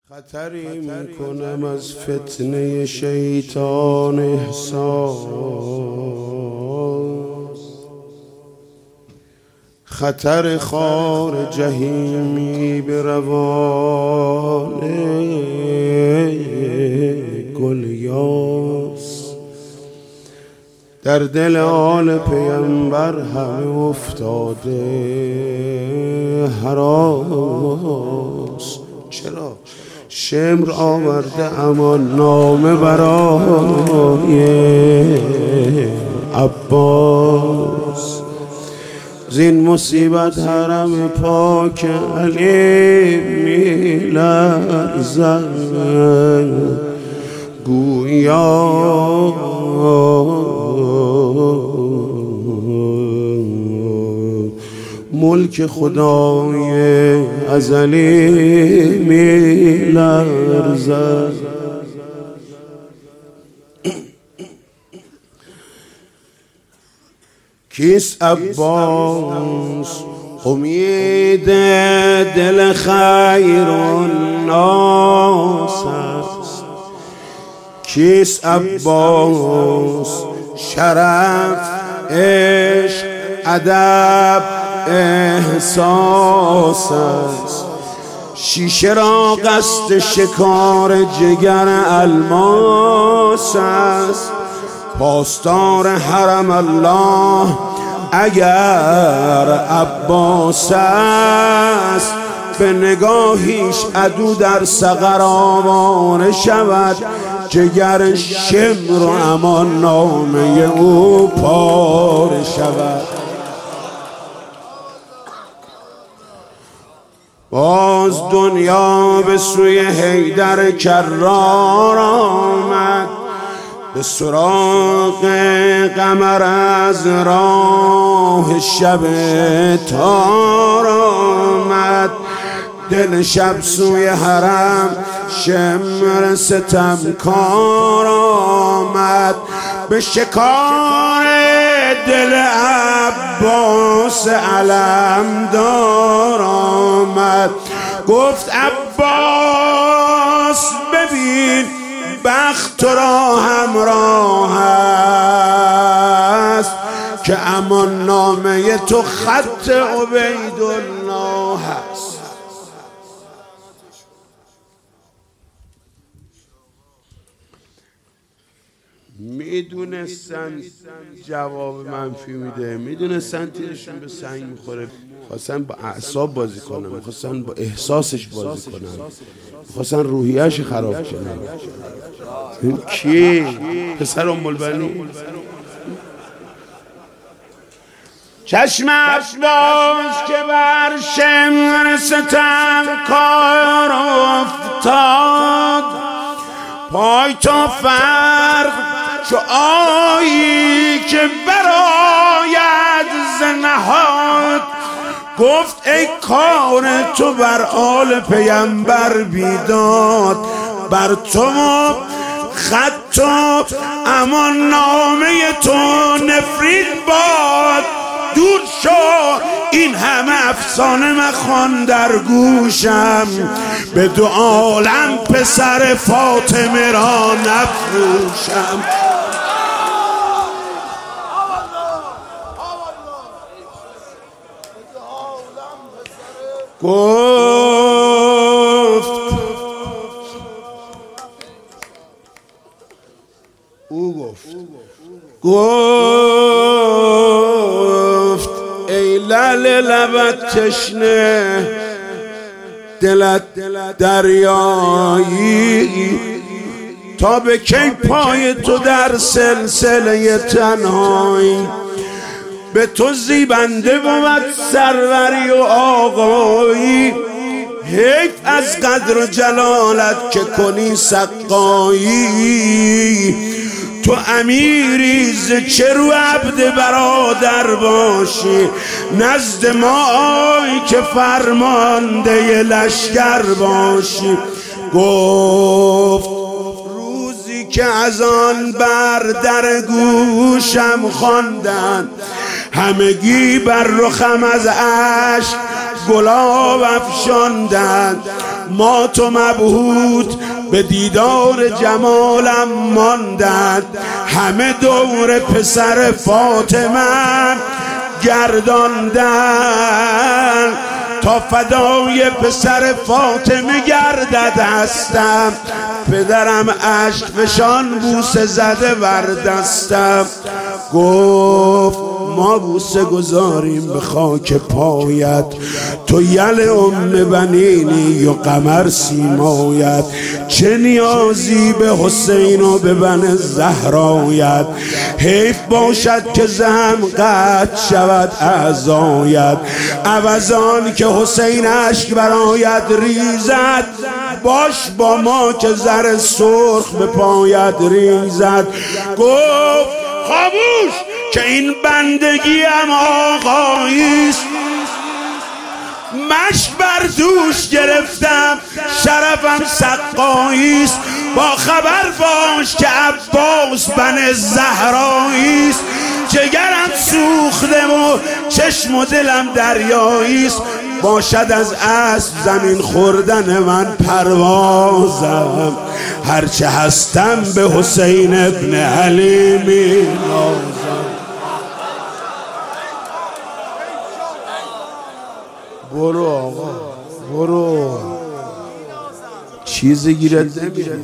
خطری میکنم از فتنه شیطان احساس، خطر خار جهیمی به روان گلیاس. در دل آل پیمبر همه افتاده هراس. چرا؟ شمر آورده اما نامه برای عباس. زین مصیبت حرم پاک علی می لرزد، گویا ملک خدای ازلی می لرزد. کیست عباس امید دل خیر الناس است؟ کیست عباس شرف عشق ادب احساس است؟ شیشه را قصد شکار جگر الماس است. پاسدار حرم الله اگر عباس است، به نگاهیش عدو در سقر آواره شود، جگر شمر و امان نامه او پاره شود. باز دنیا به سوی حیدر کرار آمد، به سراغ قمر از راه شب تار آمد. دل شب سوی حرم شمر ستمکار آمد، به شکار دل عباس علمدار آمد. گفت عباس ببین بخت تو را همراه است، که امان نامه تو خط عبیدالله است. میدونستن جواب منفی میده، میدونستن تیرشون به سنگ میخوره، خواستن با اعصاب بازی کنن، میخواستن با احساسش بازی کنن، میخواستن روحیه‌اش خراب کنن. این کی؟ پسر ام البنین. چشم عباس که بر شمر ستمکار افتاد، پای تا فرق چو آیی که برآید ز نهاد. گفت ای کار تو بر آل پیمبر بیداد، بر تو خط و امان نامه تو نفرین باد. دور شو این همه افسانه مخوان در گوشم، به دو عالم پسر فاطمه را نفروشم. گفت ای لعل لبت تشنه دلت دریایی، تا به کی پای تو در سلسله تنهایی؟ به تو زیبنده بود سروری و آقایی، حیف از قدر و جلالت که کنی سقایی. تو امیری ز چه رو عبد برادر باشی، نزد ما آی که فرمانده لشکر باشی. گفت روزی که از آن بر در گوشم خواندند، همگی بر رخم از اشک گلاب افشاندند. مات و مبهوت به دیدار جمالم ماندند، همه دور پسر فاطمه گرداندن، تا فدای پسر فاطمه گردد هستم، پدرم اشک فشان بوسه زده بر دستم. گفت ما بوسه گذاریم به خاک پایت، تو یل ام بنینی و قمر سیمایت، چه نیازی به حسین و به بن زهرایت، حیف باشد که زهم قطع شود اعضایت، عوضان که حسین اشک برایت ریزد، باش با ما که زر سرخ به پایت ریزد. گفت خاموش که این بندگیم آقاییست، مشک بر دوش گرفتم شرفم سقاییست، با خبر باش که عباس بن زهراییست، جگرم سوخته و چشم و دلم دریاییست، باشد از اسب زمین خوردن من پروازم، هرچه هستم به حسین ابن علی می نازم. برو آقا برو، چیزی گیرت نمیاد.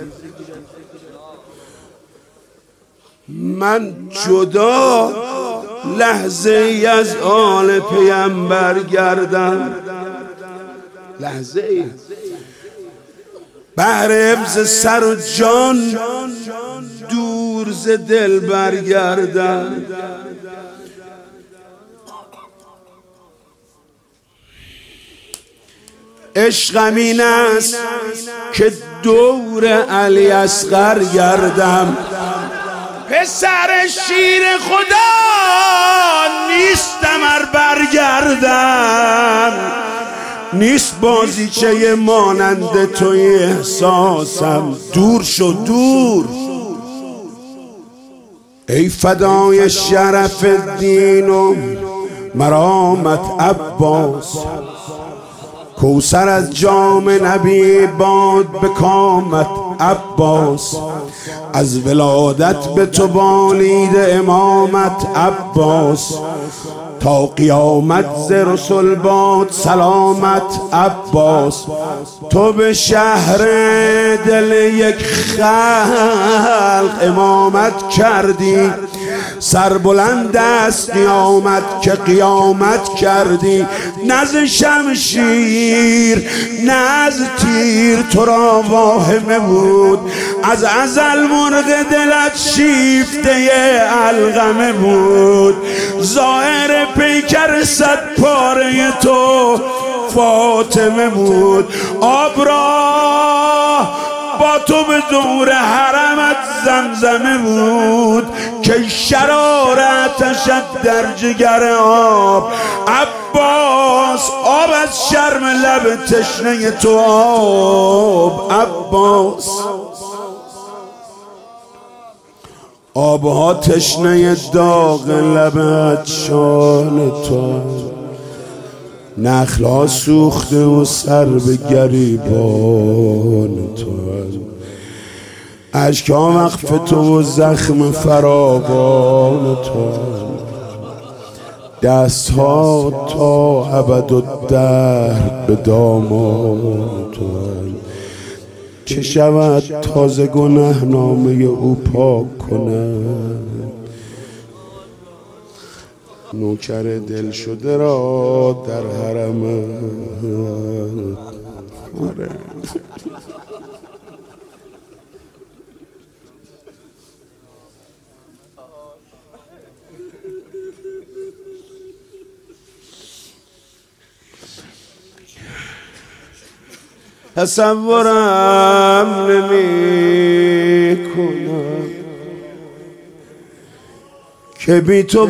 من جدا لحظه ای از آل پیمبر گردم، لحظه ای بهر حفظ سر و جان دور ز دل برگردم. عشقم این است که دور علی اصغر گردم، پسر شیر خدا نیستم ار برگردم، نیست بازیچه مانند توی احساسم، دور شو دور. ای فدای شرف الدین و مرامت عباس، کوثر از جام نبی باد به کامت عباس، از ولادت به تو بالید امامت عباس، تا قیامت ز رسل باد سلامت عباس، تو به شهر دل یک خلق امامت کردی، سربلند است قیامت که قیامت کردی، نز شمشیر نز تیر تو را واهمه بود، از ازل مرغ دلت شیفته علقمه بود، ظاهر پیکر صد پاره تو فاطمه بود، آب را با تو به دور حرمت زمزمه بود، که شرار آتشت در جگر آب عباس، آب از شرم لب تشنه تو آب عباس، آبها تشنه داغ لب شان تو، نخلا سوخته و سر به گریبان تو، اشکا وقف تو و زخم فراوان تو، دست ها تا ابدالدهر به دامان تو، چه شود تازه گناه نامه او پاک کند، نوکر دل شده را در حرم. آره تصورم نمی کنم که بی تو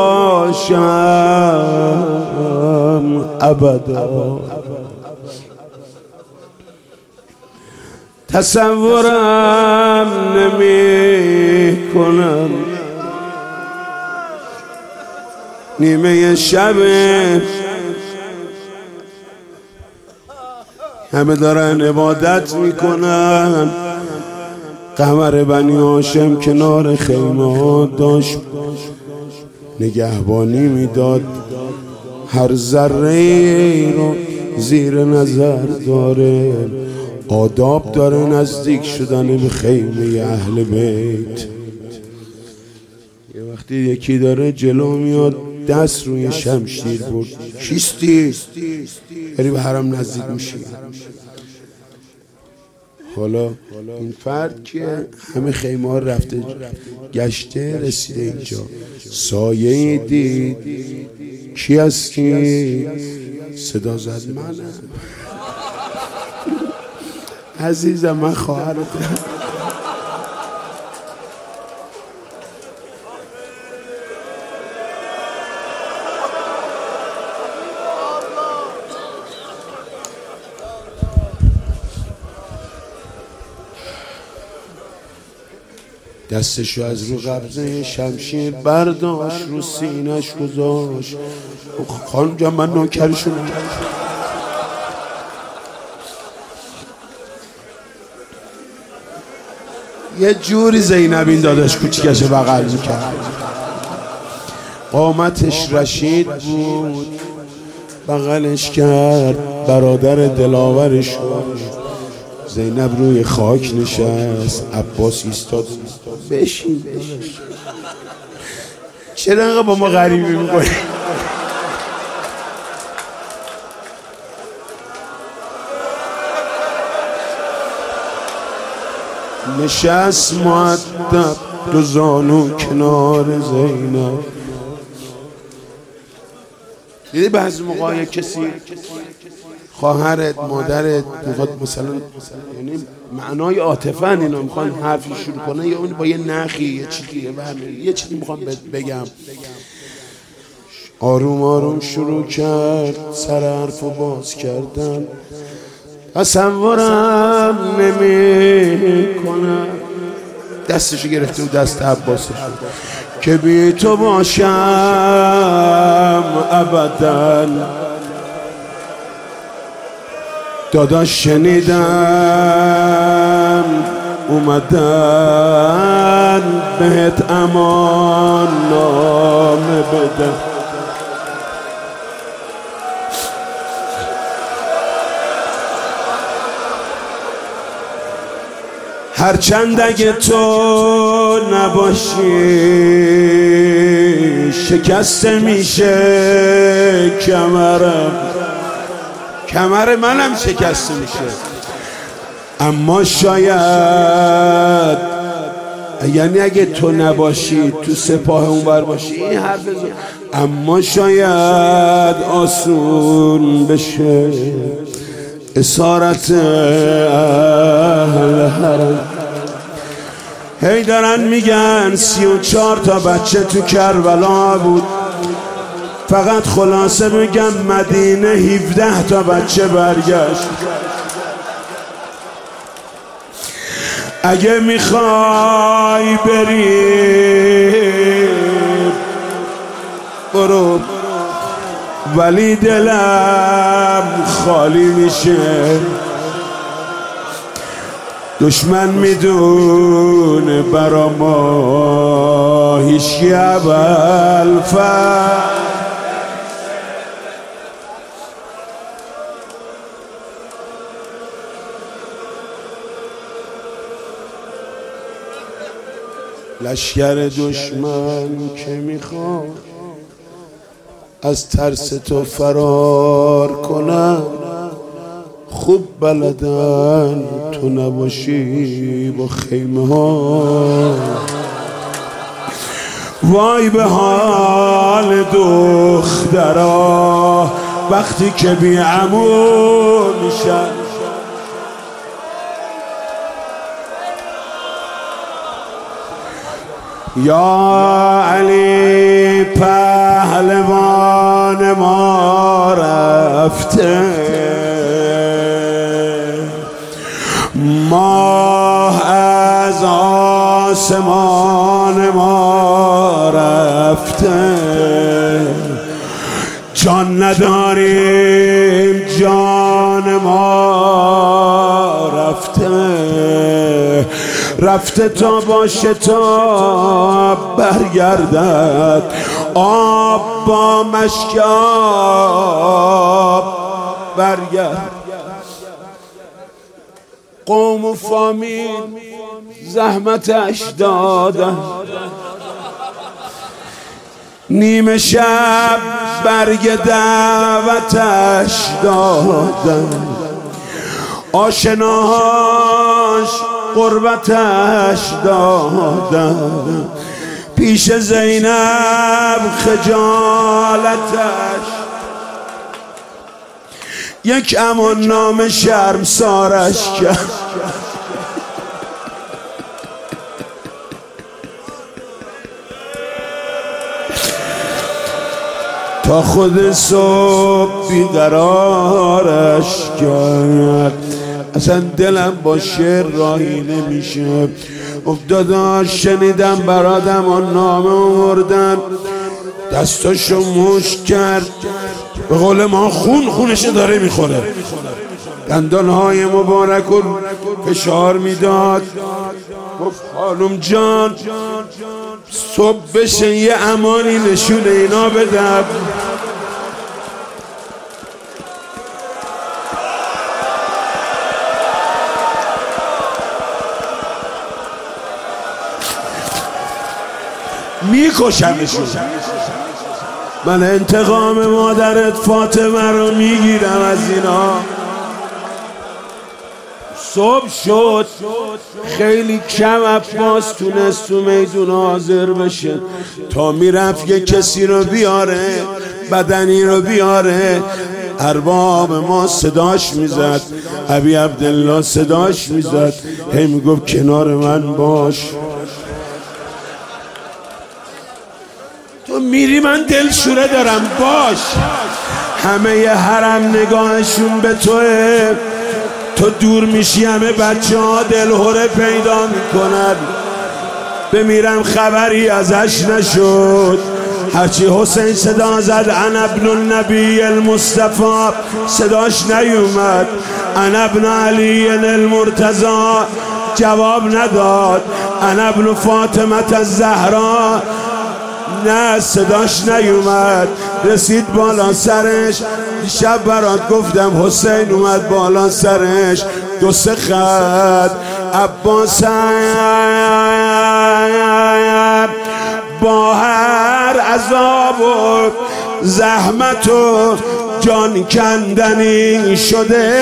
باشم ابدا، تصورم نمی کنم نیمه شب همه دارن عبادت میکنن. قمر بنی هاشم کنار خیمه داشت نگهبانی میداد، هر ذره رو زیر نظر داره، آداب داره نزدیک شدن به خیمه اهل بیت. یه وقتی یکی داره جلو میاد دست روی شمشیر برد، کیستی؟ بری به حرم نزدیک میشی. حالا این فرد که همه خیمه ها رفته گشته رسیده اینجا، سایه دید، کی هستی؟ صدا زد منم. عزیزم من خواهرتم. دستشو از رو قبضه شمشیر برداشت، رو سینه‌اش گذاشت. خانم جان من نوکرشونم. یه جوری زینب این داداش کوچیکش بغل میکرد، قامتش رشید بود، بغلش کرد، برادر دلاورش بود. زینب روی خاک نشست، عباس ایستاد. بشین چرا انقدر با ما غریبی میکنی؟ نشست مؤدب دو زانو کنار زینب. دیدی بعضی موقع کسی خواهرت مادرت میخواد مثلا، یعنی معنای عاطفه اینا میخوان حرفی شروع کنه، یا اون با یه نخی یه چیزی میخوام بگم، آروم آروم شروع کرد سر حرفو باز کردن. تصورم نمی کنم، دستشو گرفته و دست عباسش که بی تو باشم ابدا. داداش شنیدم اومدن بهت امان نامه بدن. هرچند اگه تو نباشی شکسته میشه کمرم، کمر منم شکسته میشه. اما شاید، یعنی اگه تو نباشی تو سپاه اونور باشی این حرف زود، اما شاید آسون بشه اسارت اهل حرم. هی دارن میگن 34 تا بچه تو کربلا بود، فقط خلاصه بگم مدینه 17 تا بچه برگشت. اگه میخوای بری برو، ولی دلم خالی میشه. دشمن میدونه برا ما هیچکی ابوالفضل. لشکر دشمن که میخواد از ترس تو فرار کنن، خوب بلدن تو نباشی با خیمه ها. وای به حال دخترا وقتی که بی عمو میشن. یا علی پهلوان ما رفته، ماه از آسمان ما رفته. جان نداریم جان جان ما رفته تا با شتاب برگردد، آب با مشکاب برگرد. قوم و فامیل زحمتش دادن، نیمه شب برگ دعوتش دادن، آشناهاش قربتش دادن، پیش زینب خجالتش، یک امان نام شرمسارش کرد. تا خود صبح بیقرارش کرد. اصلا دلم با شعر راهی نمیشه. افتاداش شنیدم برادم آن نامه آوردن، دستاشو مشت کرد، به قول ما خونشو داره میخوره، دندانهای مبارک رو فشار میداد. گفت خانم جان صبح بشه یه امانی نشون اینا بدم. میکشمشون. من انتقام مادرت فاطمه رو میگیرم از اینا. صبح شد، خیلی کم عباس تونست تو میدون حاضر بشه تا میرفت یه کسی رو بیاره، بدنی رو بیاره. ارباب ما صداش میزد، ابی عبدالله صداش میزد، هی میگفت کنار من باش. تو میری من دلشوره دارم باش. همه ی حرم نگاهشون به توه، تو دور میشی همه بچه ها دلهوره پیدا میکنن. بمیرم خبری ازش نشد. هرچی حسین صدا زد انا ابن النبی المصطفى صداش نیومد، انا ابن علی المرتضی جواب نداد، انا ابن فاطمه الزهرا نه صداش نیومد. رسید بالا سرش، دیشب برات گفتم حسین اومد بالا سرش، دو سه خط عباس با هر عذاب و زحمت و جان کندنی شده،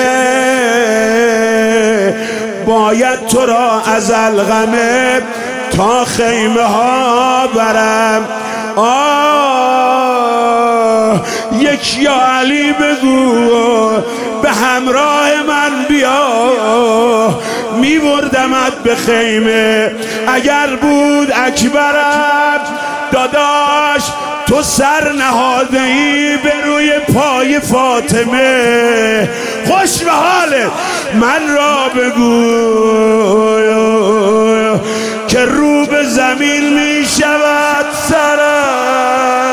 باید تو را از الغمه تا خیمه ها برم. یک یا علی بگو به همراه من بیا، میبردمت به خیمه. اگر بود اکبرم داداش تو سر نهاده ای به روی پای فاطمه. خوش به حالت من را بگو که رو به زمین می شود سرم.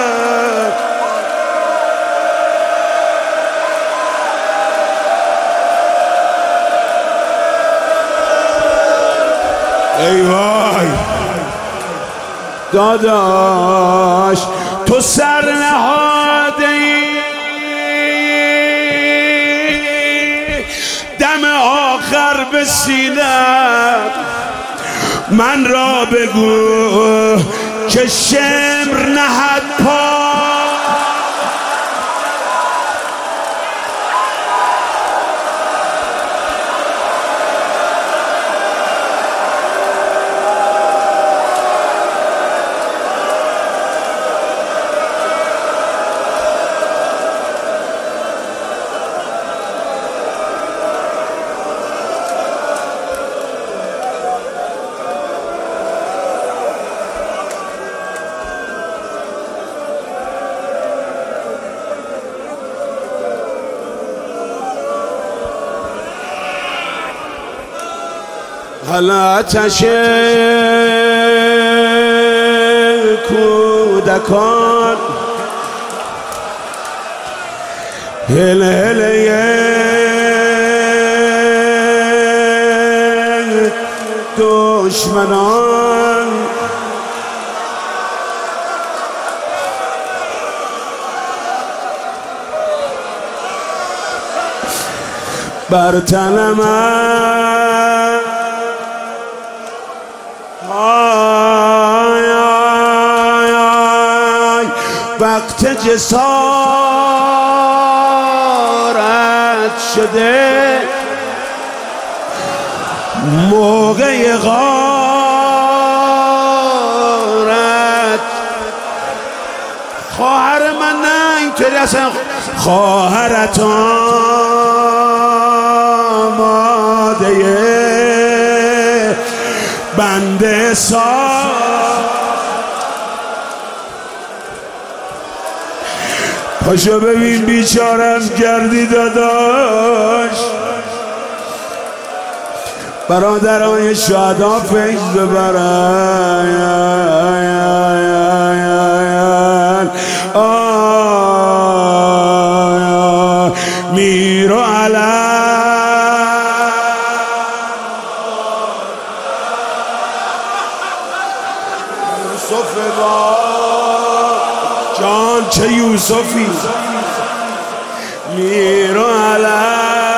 ای وای داداش تو سر نهاده ای، دم آخر به سینم من را بگو که شمر نهد پا. حالا آتش کودکان هله هله دشمنان بر تن من آی آی آی وقت جسارت شده موقع غارت خواهر من نه اینطوری اصلا خواهرت آماده بنده پاشو ببین بیچارم کردی داداش برادرای شهدا فیض ببرن میرو علم یوسف با جان چه یوسفی میرو علم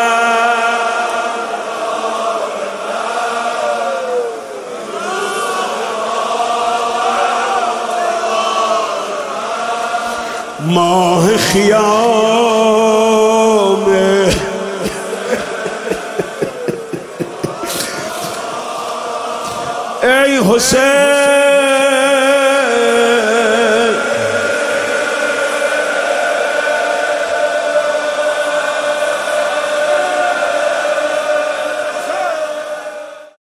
ماه خیامه ای حسین